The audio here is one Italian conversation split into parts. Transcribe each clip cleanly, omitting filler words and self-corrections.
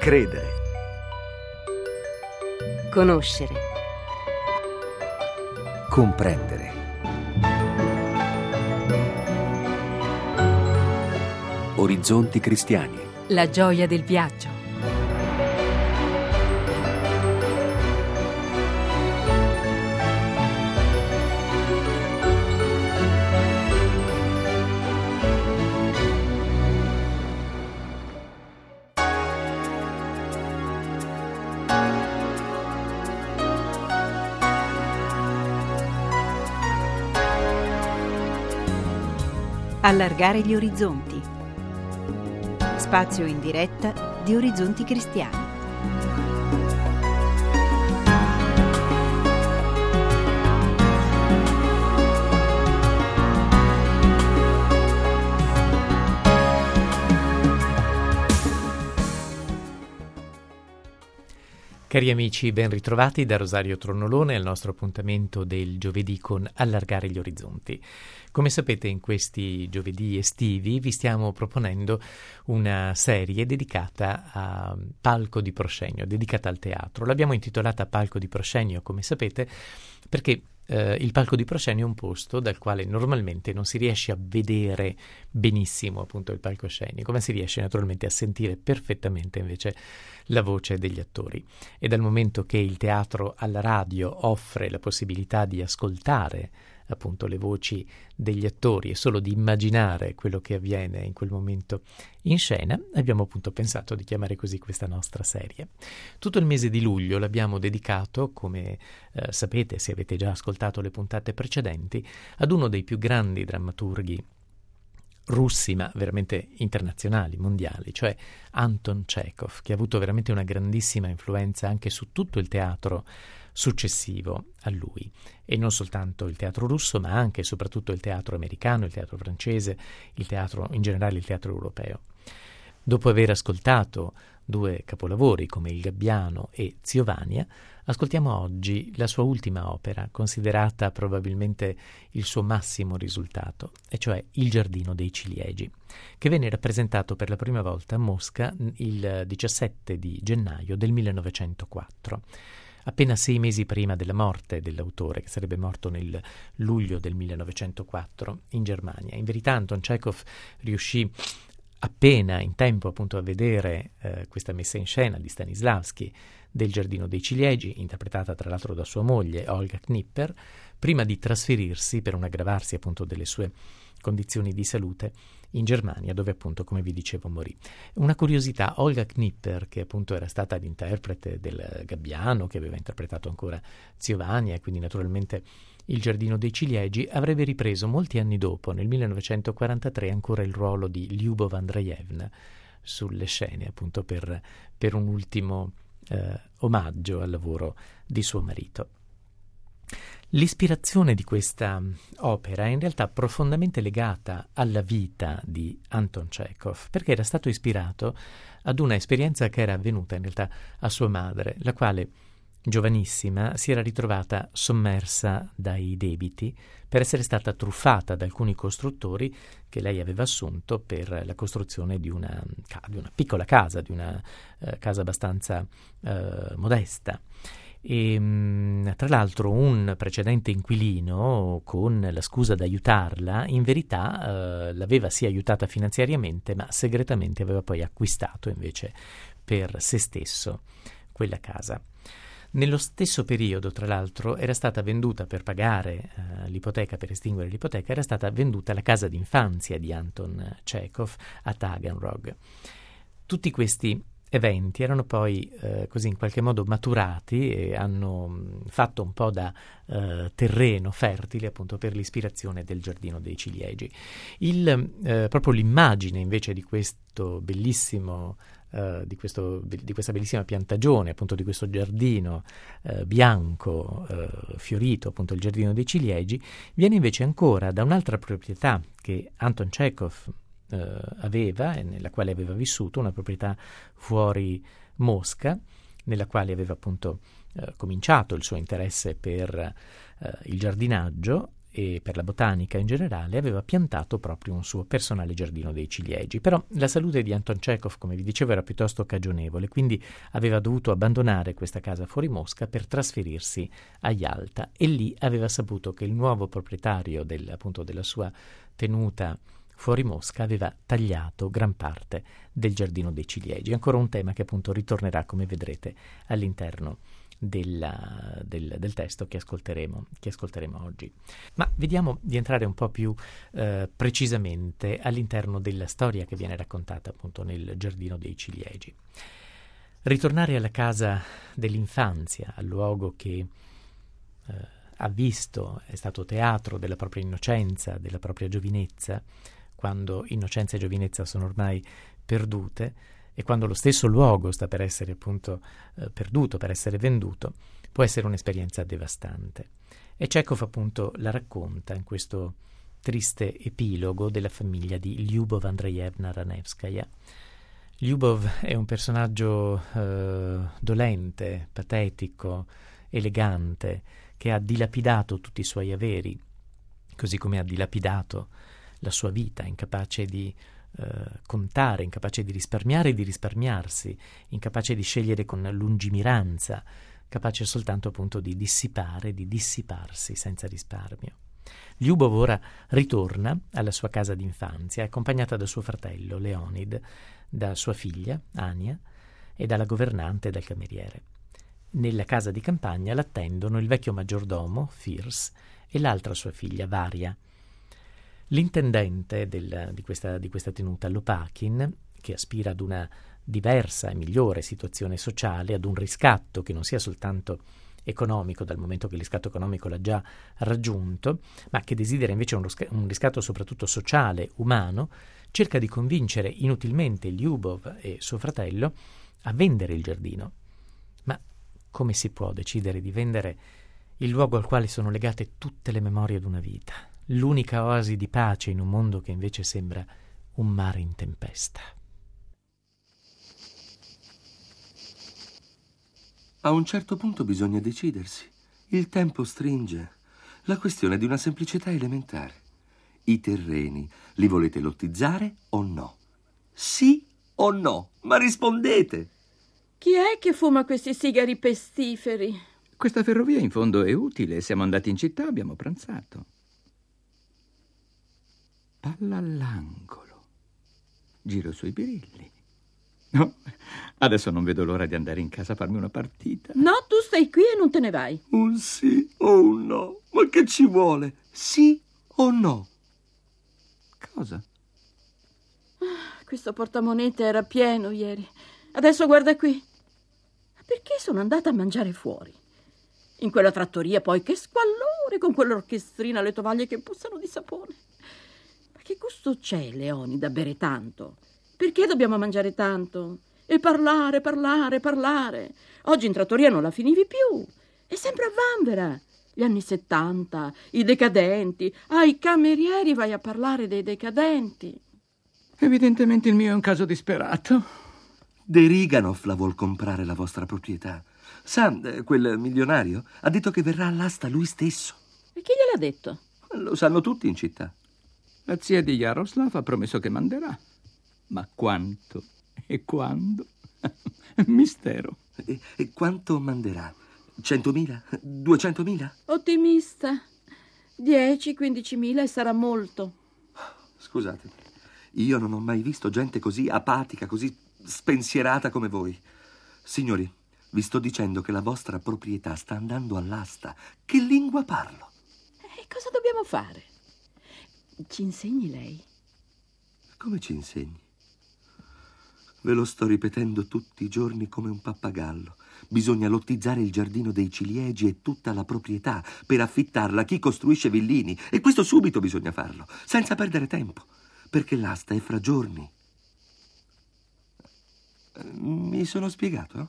Credere. Conoscere. Comprendere. Orizzonti cristiani. La gioia del viaggio. Allargare gli orizzonti. Spazio in diretta di Orizzonti Cristiani. Cari amici, ben ritrovati da Rosario Tronnolone al nostro appuntamento del giovedì con Allargare gli orizzonti. Come sapete, in questi giovedì estivi vi stiamo proponendo una serie dedicata a Palco di Proscenio, dedicata al teatro. L'abbiamo intitolata Palco di Proscenio, come sapete, perché il Palco di Proscenio è un posto dal quale normalmente non si riesce a vedere benissimo appunto il palcoscenico, ma si riesce naturalmente a sentire perfettamente invece la voce degli attori. E dal momento che il teatro alla radio offre la possibilità di ascoltare appunto le voci degli attori e solo di immaginare quello che avviene in quel momento in scena, abbiamo appunto pensato di chiamare così questa nostra serie. Tutto il mese di luglio l'abbiamo dedicato, come sapete se avete già ascoltato le puntate precedenti, ad uno dei più grandi drammaturghi russi, ma veramente internazionali, mondiali, cioè Anton Chekhov, che ha avuto veramente una grandissima influenza anche su tutto il teatro successivo a lui, e non soltanto il teatro russo, ma anche e soprattutto il teatro americano, il teatro francese, il teatro in generale, il teatro europeo. Dopo aver ascoltato due capolavori come Il Gabbiano e Zio Vania, ascoltiamo oggi la sua ultima opera, considerata probabilmente il suo massimo risultato, e cioè Il Giardino dei Ciliegi, che venne rappresentato per la prima volta a Mosca il 17 di gennaio del 1904. Appena 6 mesi prima della morte dell'autore, che sarebbe morto nel luglio del 1904 in Germania. In verità Anton Chekhov riuscì appena in tempo appunto a vedere questa messa in scena di Stanislavski del Giardino dei Ciliegi, interpretata tra l'altro da sua moglie Olga Knipper, prima di trasferirsi per un aggravarsi appunto delle sue condizioni di salute in Germania, dove appunto, come vi dicevo, morì. Una curiosità, Olga Knipper, che appunto era stata l'interprete del Gabbiano, che aveva interpretato ancora Zio Vania e quindi naturalmente Il Giardino dei Ciliegi, avrebbe ripreso molti anni dopo, nel 1943, ancora il ruolo di Lyubov Andreevna sulle scene, appunto per un ultimo omaggio al lavoro di suo marito. L'ispirazione di questa opera è in realtà profondamente legata alla vita di Anton Chekhov, perché era stato ispirato ad una esperienza che era avvenuta in realtà a sua madre, la quale, giovanissima, si era ritrovata sommersa dai debiti per essere stata truffata da alcuni costruttori che lei aveva assunto per la costruzione di una piccola casa, di una casa abbastanza modesta. E tra l'altro un precedente inquilino, con la scusa d'aiutarla, in verità l'aveva sì aiutata finanziariamente, ma segretamente aveva poi acquistato invece per se stesso quella casa. Nello stesso periodo, tra l'altro, era stata venduta per pagare l'ipoteca, per estinguere l'ipoteca, era stata venduta la casa d'infanzia di Anton Chekhov a Taganrog. Tutti questi eventi erano poi così in qualche modo maturati e hanno fatto un po' da terreno fertile appunto per l'ispirazione del Giardino dei Ciliegi. Proprio l'immagine invece di questo bellissimo di questa bellissima piantagione, appunto di questo giardino bianco fiorito, appunto il Giardino dei Ciliegi, viene invece ancora da un'altra proprietà che Anton Chekhov aveva e nella quale aveva vissuto, una proprietà fuori Mosca, nella quale aveva appunto cominciato il suo interesse per il giardinaggio, e per la botanica in generale, aveva piantato proprio un suo personale giardino dei ciliegi. Però la salute di Anton Chekhov, come vi dicevo, era piuttosto cagionevole, quindi aveva dovuto abbandonare questa casa fuori Mosca per trasferirsi a Yalta, e lì aveva saputo che il nuovo proprietario appunto della sua tenuta fuori Mosca aveva tagliato gran parte del giardino dei ciliegi. Ancora un tema che appunto ritornerà, come vedrete, all'interno del testo che ascolteremo oggi. Ma vediamo di entrare un po' più precisamente all'interno della storia che viene raccontata appunto nel giardino dei ciliegi. Ritornare alla casa dell'infanzia, al luogo che ha visto, è stato teatro della propria innocenza, della propria giovinezza, quando innocenza e giovinezza sono ormai perdute, e quando lo stesso luogo sta per essere appunto perduto, per essere venduto, può essere un'esperienza devastante. E Chekhov appunto la racconta in questo triste epilogo della famiglia di Lyubov Andreevna Ranevskaya. Lyubov è un personaggio dolente, patetico, elegante, che ha dilapidato tutti i suoi averi, così come ha dilapidato la sua vita, incapace di contare, incapace di risparmiare e di risparmiarsi, incapace di scegliere con lungimiranza, capace soltanto appunto di dissipare, di dissiparsi senza risparmio. Lyubov ora ritorna alla sua casa d'infanzia, accompagnata da suo fratello Leonid, da sua figlia Ania e dalla governante e dal cameriere. Nella casa di campagna l'attendono il vecchio maggiordomo, Firs, e l'altra sua figlia, Varia. L'intendente di questa tenuta, Lopakin, che aspira ad una diversa e migliore situazione sociale, ad un riscatto che non sia soltanto economico, dal momento che il riscatto economico l'ha già raggiunto, ma che desidera invece un riscatto soprattutto sociale, umano, cerca di convincere inutilmente Lyubov e suo fratello a vendere il giardino. Ma come si può decidere di vendere il luogo al quale sono legate tutte le memorie d'una vita? L'unica oasi di pace in un mondo che invece sembra un mare in tempesta. A un certo punto bisogna decidersi. Il tempo stringe. La questione è di una semplicità elementare. I terreni li volete lottizzare o no? Sì o no? Ma rispondete! Chi è che fuma questi sigari pestiferi? Questa ferrovia in fondo è utile. Siamo andati in città, abbiamo pranzato. Palla all'angolo. Giro sui birilli. No, adesso non vedo l'ora di andare in casa a farmi una partita. No, tu stai qui e non te ne vai. Un sì o un no? Ma che ci vuole? Sì o no? Cosa? Questo portamonete era pieno ieri. Adesso guarda qui. Ma perché sono andata a mangiare fuori? In quella trattoria poi, che squallore, con quell'orchestrina, le tovaglie che puzzano di sapone. Ma che gusto c'è, Leoni, da bere tanto? Perché dobbiamo mangiare tanto? E parlare. Oggi in trattoria non la finivi più. È sempre a vanvera. Gli anni 70, i decadenti. Ai camerieri vai a parlare dei decadenti. Evidentemente il mio è un caso disperato. De Riganov la vuol comprare la vostra proprietà. Sam, quel milionario, ha detto che verrà all'asta lui stesso. E chi gliel'ha detto? Lo sanno tutti in città. La zia di Jaroslav ha promesso che manderà. Ma quanto e quando? Mistero. E quanto manderà? 100.000? 200.000? Ottimista. 10-15.000 e sarà molto. Scusate, io non ho mai visto gente così apatica, così spensierata come voi. Signori, vi sto dicendo che la vostra proprietà sta andando all'asta. Che lingua parlo? E cosa dobbiamo fare? Ci insegni lei? Come ci insegni? Ve lo sto ripetendo tutti i giorni come un pappagallo. Bisogna lottizzare il giardino dei ciliegi e tutta la proprietà per affittarla a chi costruisce villini. E questo subito bisogna farlo, senza perdere tempo, perché l'asta è fra giorni. Mi sono spiegato?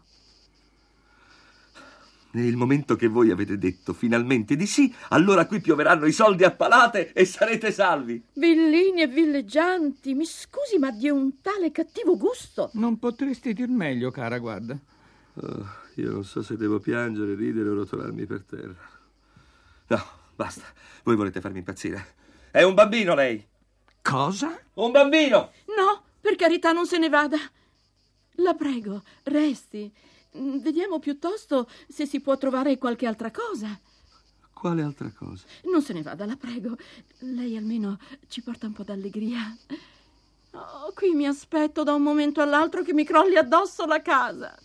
Nel momento che voi avete detto finalmente di sì, allora qui pioveranno i soldi a palate e sarete salvi. Villini e villeggianti, mi scusi, ma di un tale cattivo gusto. Non potresti dir meglio, cara, guarda. Io non so se devo piangere, ridere o rotolarmi per terra. No, basta. Voi volete farmi impazzire. È un bambino lei. Cosa? Un bambino! No, per carità, non se ne vada. La prego, resti. Vediamo piuttosto se si può trovare qualche altra cosa. Quale altra cosa? Non se ne vada, la prego. Lei almeno ci porta un po' d'allegria. Oh, qui mi aspetto da un momento all'altro che mi crolli addosso la casa.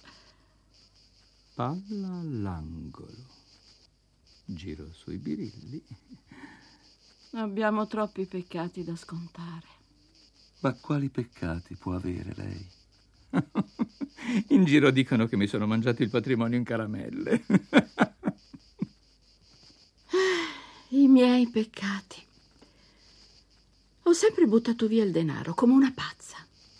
Palla all'angolo. Giro sui birilli. Abbiamo troppi peccati da scontare. Ma quali peccati può avere lei? In giro dicono che mi sono mangiato il patrimonio in caramelle. I miei peccati. Ho sempre buttato via il denaro come una pazza.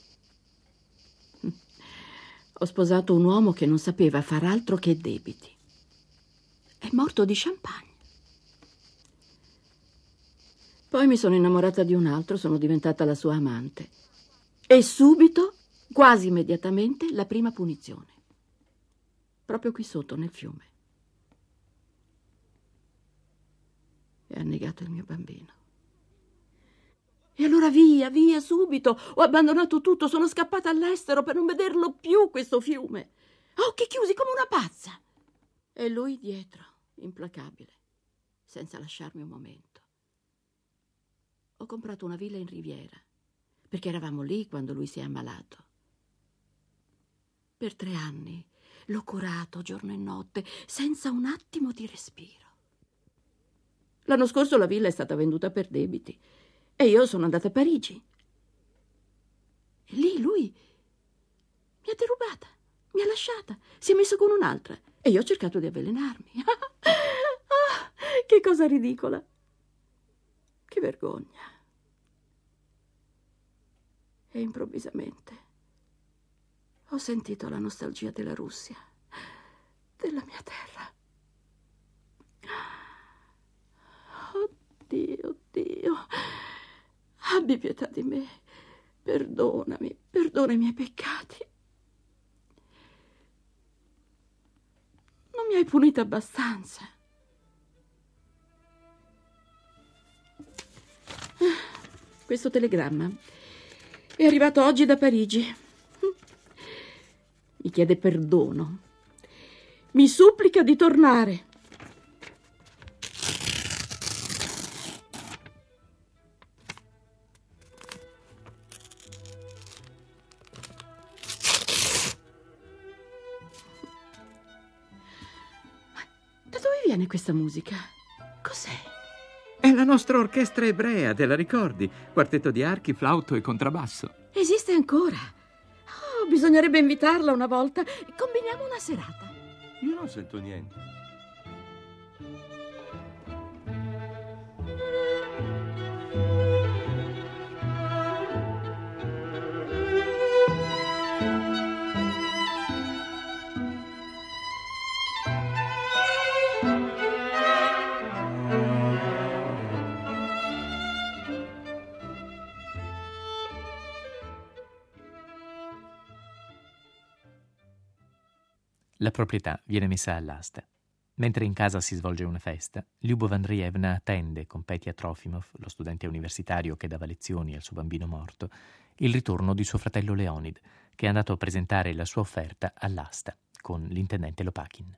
Ho sposato un uomo che non sapeva far altro che debiti. È morto di champagne. Poi mi sono innamorata di un altro, sono diventata la sua amante. E subito, quasi immediatamente, la prima punizione. Proprio qui sotto, nel fiume. E ha negato il mio bambino. E allora via, via, subito. Ho abbandonato tutto, sono scappata all'estero per non vederlo più, questo fiume. Occhi chiusi come una pazza. E lui dietro, implacabile, senza lasciarmi un momento. Ho comprato una villa in Riviera, perché eravamo lì quando lui si è ammalato. Per 3 anni l'ho curato giorno e notte, senza un attimo di respiro. L'anno scorso la villa è stata venduta per debiti e io sono andata a Parigi. E lì lui mi ha derubata, mi ha lasciata, si è messo con un'altra e io ho cercato di avvelenarmi. Che cosa ridicola! Che vergogna. E improvvisamente ho sentito la nostalgia della Russia, della mia terra. Dio, Dio, abbi pietà di me, perdonami, perdona i miei peccati. Non mi hai punita abbastanza. Questo telegramma è arrivato oggi da Parigi. Mi chiede perdono. Mi supplica di tornare. Da dove viene questa musica? Cos'è? È la nostra orchestra ebrea, te la ricordi? Quartetto di archi, flauto e contrabbasso. Esiste ancora? Oh, bisognerebbe invitarla una volta. Combiniamo una serata. Io non sento niente. La proprietà viene messa all'asta. Mentre in casa si svolge una festa, Lyubov Andreevna attende con Petya Trofimov, lo studente universitario che dava lezioni al suo bambino morto, il ritorno di suo fratello Leonid, che è andato a presentare la sua offerta all'asta con l'intendente Lopakhin.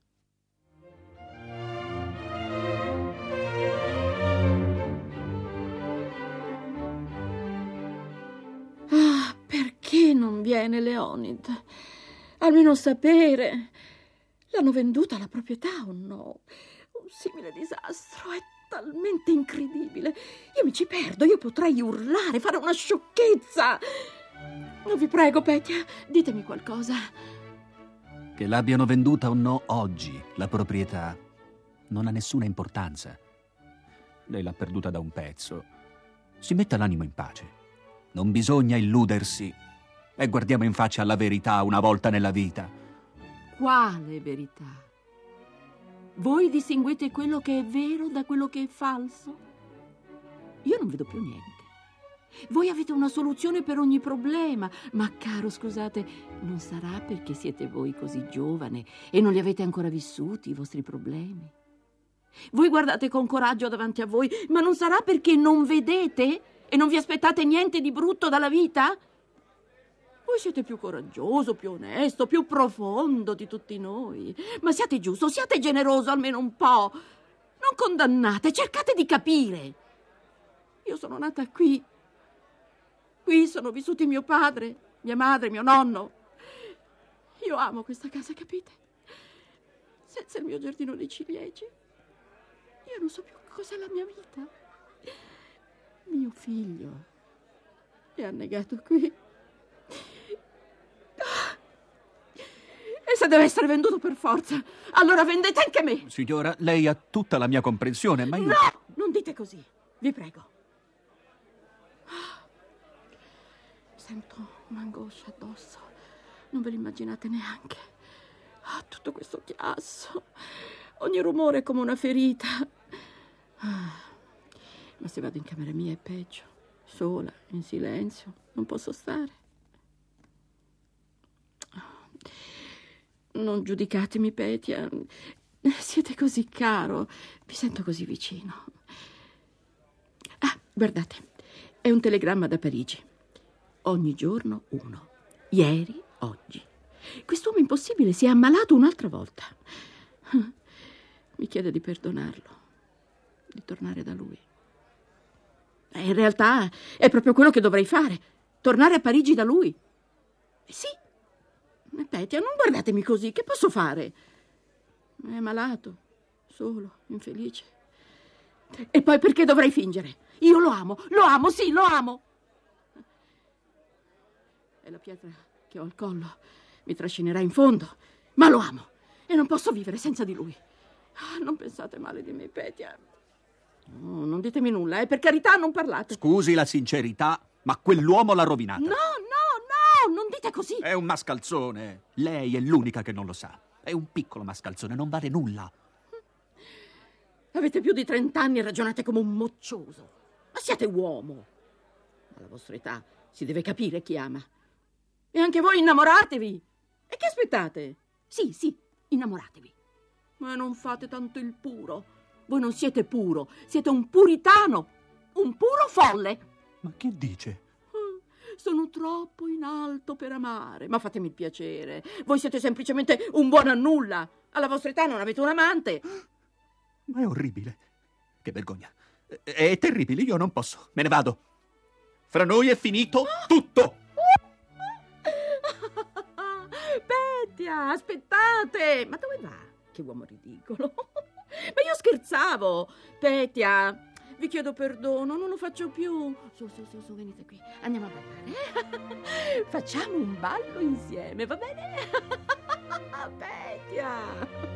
Ah, perché non viene Leonid? Almeno sapere. L'hanno venduta la proprietà o no? Un simile disastro è talmente incredibile. Io mi ci perdo, io potrei urlare, fare una sciocchezza. No, vi prego, Petya, ditemi qualcosa. Che l'abbiano venduta o no oggi, la proprietà, non ha nessuna importanza. Lei l'ha perduta da un pezzo. Si metta l'animo in pace. Non bisogna illudersi e guardiamo in faccia alla verità una volta nella vita. Quale verità? Voi distinguete quello che è vero da quello che è falso? Io non vedo più niente. Voi avete una soluzione per ogni problema, ma caro, scusate, non sarà perché siete voi così giovane e non li avete ancora vissuti i vostri problemi. Voi guardate con coraggio davanti a voi, ma non sarà perché non vedete e non vi aspettate niente di brutto dalla vita? Voi siete più coraggioso, più onesto, più profondo di tutti noi. Ma siate giusto, siate generoso almeno un po'. Non condannate, cercate di capire. Io sono nata qui. Qui sono vissuti mio padre, mia madre, mio nonno. Io amo questa casa, capite? Senza il mio giardino di ciliegi, io non so più cos'è la mia vita. Mio figlio mi ha annegato qui. E se deve essere venduto per forza, allora vendete anche me. Signora, lei ha tutta la mia comprensione, ma io... No, non dite così, vi prego. Sento un'angoscia addosso, non ve l'immaginate neanche. Tutto questo chiasso, ogni rumore è come una ferita. Ma se vado in camera mia è peggio, sola, in silenzio, non posso stare. Non giudicatemi, Petia, siete così caro, vi sento così vicino. Guardate, è un telegramma da Parigi. Ogni giorno uno. Ieri, oggi. Quest'uomo impossibile si è ammalato un'altra volta. Mi chiede di perdonarlo, di tornare da lui. In realtà è proprio quello che dovrei fare, tornare a Parigi da lui. Sì. Petia, non guardatemi così, che posso fare? È malato, solo, infelice. E poi perché dovrei fingere? Io lo amo, sì, lo amo. È la pietra che ho al collo, mi trascinerà in fondo, ma lo amo e non posso vivere senza di lui. Non pensate male di me, Petia. No, non ditemi nulla, per carità, non parlate. Scusi la sincerità, ma quell'uomo l'ha rovinata. No, non dite così. È un mascalzone. Lei è l'unica che non lo sa. È un piccolo mascalzone, non vale nulla. Avete più di 30 anni e ragionate come un moccioso. Ma siete uomo. Alla vostra età si deve capire chi ama. E anche voi innamoratevi. E che aspettate? Sì, innamoratevi. Ma non fate tanto il puro. Voi non siete puro, siete un puritano. Un puro folle. Ma che dice? Sono troppo in alto per amare, ma fatemi il piacere. Voi siete semplicemente un buono a nulla. Alla vostra età non avete un amante. Ma è orribile. Che vergogna. È terribile, io non posso. Me ne vado. Fra noi è finito tutto. Petia, aspettate. Ma dove va? Che uomo ridicolo. Ma io scherzavo. Petia, vi chiedo perdono, non lo faccio più. Su, venite qui. Andiamo a ballare. Facciamo un ballo insieme, va bene? Petia.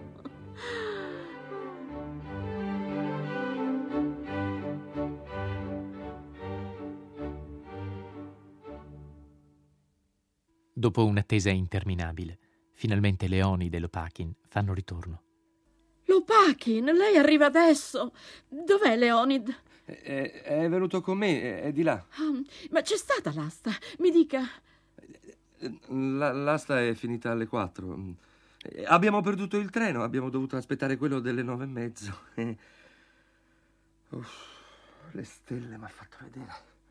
Dopo un'attesa interminabile, finalmente Leonid e Lopakhin fanno ritorno. Lopakhin, lei arriva adesso. Dov'è Leonid? È venuto con me, è di là. Ma c'è stata l'asta, mi dica. L'asta è finita alle 4. Abbiamo perduto il treno, abbiamo dovuto aspettare quello delle 9:30. Le stelle mi ha fatto vedere.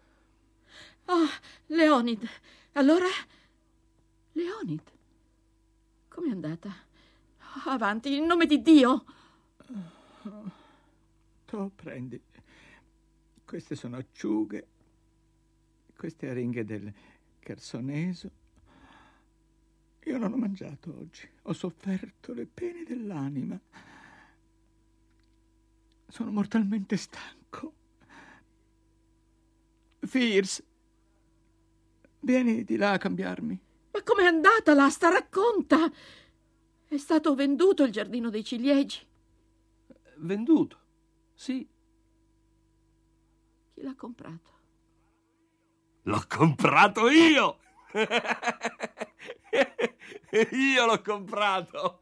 Leonid, allora? Leonid, com'è andata? Avanti, in nome di Dio. Tu prendi. Queste sono acciughe, queste aringhe del chersoneso. Io non ho mangiato oggi, ho sofferto le pene dell'anima. Sono mortalmente stanco. Firs, vieni di là a cambiarmi. Ma com'è andata l'asta? Racconta. È stato venduto il giardino dei ciliegi. Venduto? Sì. Chi l'ha comprato? L'ho comprato io! Io l'ho comprato!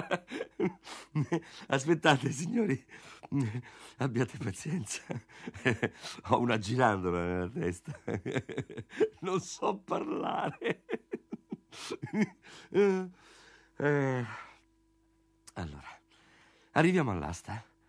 Aspettate, signori, abbiate pazienza. Ho una girandola nella testa. Non so parlare. Allora, arriviamo all'asta.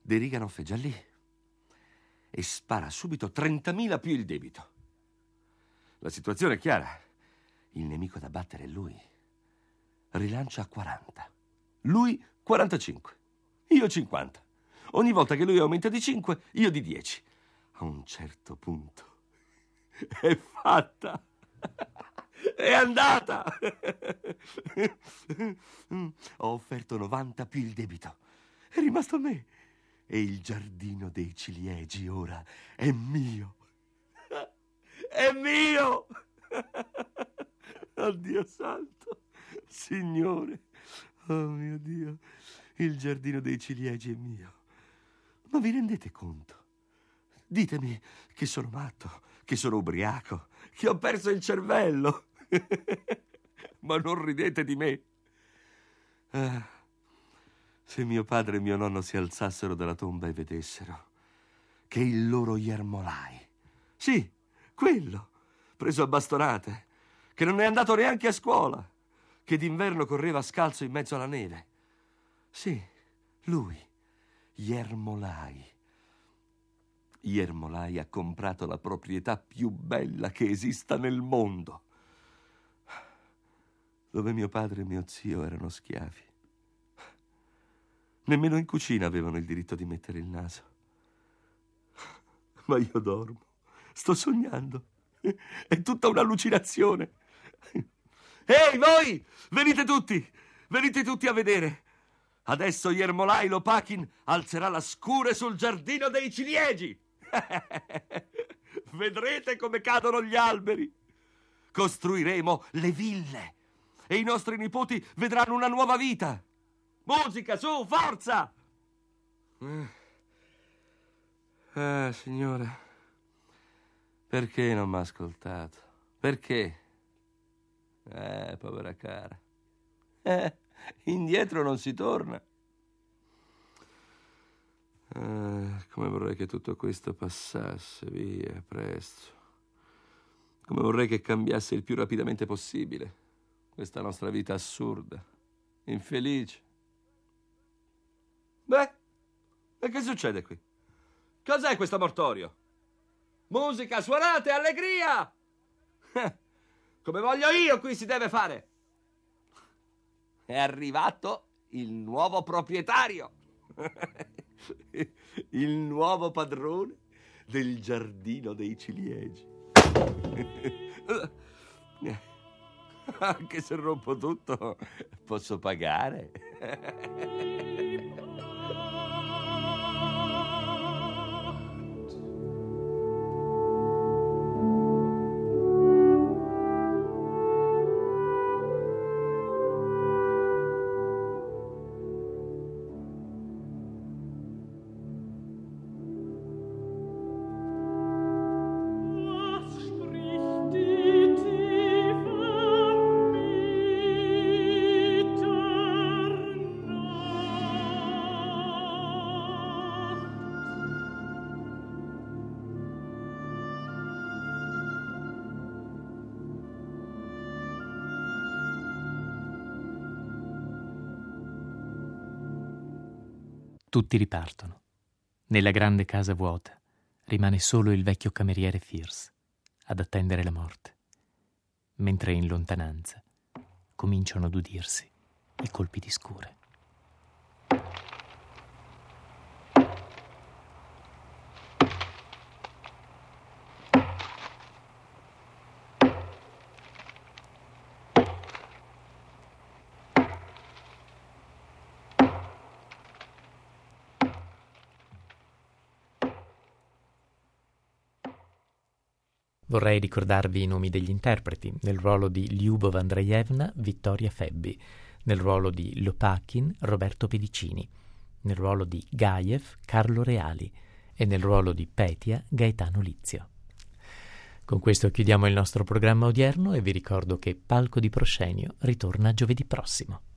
De Riganov è già lì e spara subito 30.000 più il debito. La situazione è chiara. Il nemico da battere è lui. Rilancia a 40. Lui 45. Io 50. Ogni volta che lui aumenta di 5, io di 10. A un certo punto è fatta. È andata. Ho offerto 90 più il debito. È rimasto a me. E il giardino dei ciliegi ora è mio. È mio. Oh Dio santo. Signore. Oh mio Dio. Il giardino dei ciliegi è mio. Ma vi rendete conto? Ditemi che sono matto, che sono ubriaco, che ho perso il cervello. Ma non ridete di me. Se mio padre e mio nonno si alzassero dalla tomba e vedessero che il loro Jermolaj, sì, quello, preso a bastonate, che non è andato neanche a scuola, che d'inverno correva scalzo in mezzo alla neve. Sì, lui, Jermolaj. Jermolaj ha comprato la proprietà più bella che esista nel mondo, dove mio padre e mio zio erano schiavi. Nemmeno in cucina avevano il diritto di mettere il naso. Ma io dormo, sto sognando. È tutta un'allucinazione. Ehi, voi! Venite tutti a vedere. Adesso Jermolaj Lopakhin alzerà la scure sul giardino dei ciliegi. Vedrete come cadono gli alberi. Costruiremo le ville e i nostri nipoti vedranno una nuova vita. Musica, su, forza! Signore, perché non mi ha ascoltato? Perché? Povera cara. Indietro non si torna. Come vorrei che tutto questo passasse via presto. Come vorrei che cambiasse il più rapidamente possibile questa nostra vita assurda, infelice. Beh, e che succede qui? Cos'è questo mortorio? Musica, suonate, allegria! Come voglio io qui si deve fare. È arrivato il nuovo proprietario. Il nuovo padrone del giardino dei ciliegi. Anche se rompo tutto, posso pagare. Tutti ripartono. Nella grande casa vuota rimane solo il vecchio cameriere Fierce ad attendere la morte, mentre in lontananza cominciano ad udirsi i colpi di scure. Vorrei ricordarvi i nomi degli interpreti. Nel ruolo di Lyubov Andreevna, Vittoria Febbi. Nel ruolo di Lopakhin, Roberto Pedicini. Nel ruolo di Gajev, Carlo Reali. E nel ruolo di Petia, Gaetano Lizio. Con questo chiudiamo il nostro programma odierno e vi ricordo che Palco di Proscenio ritorna giovedì prossimo.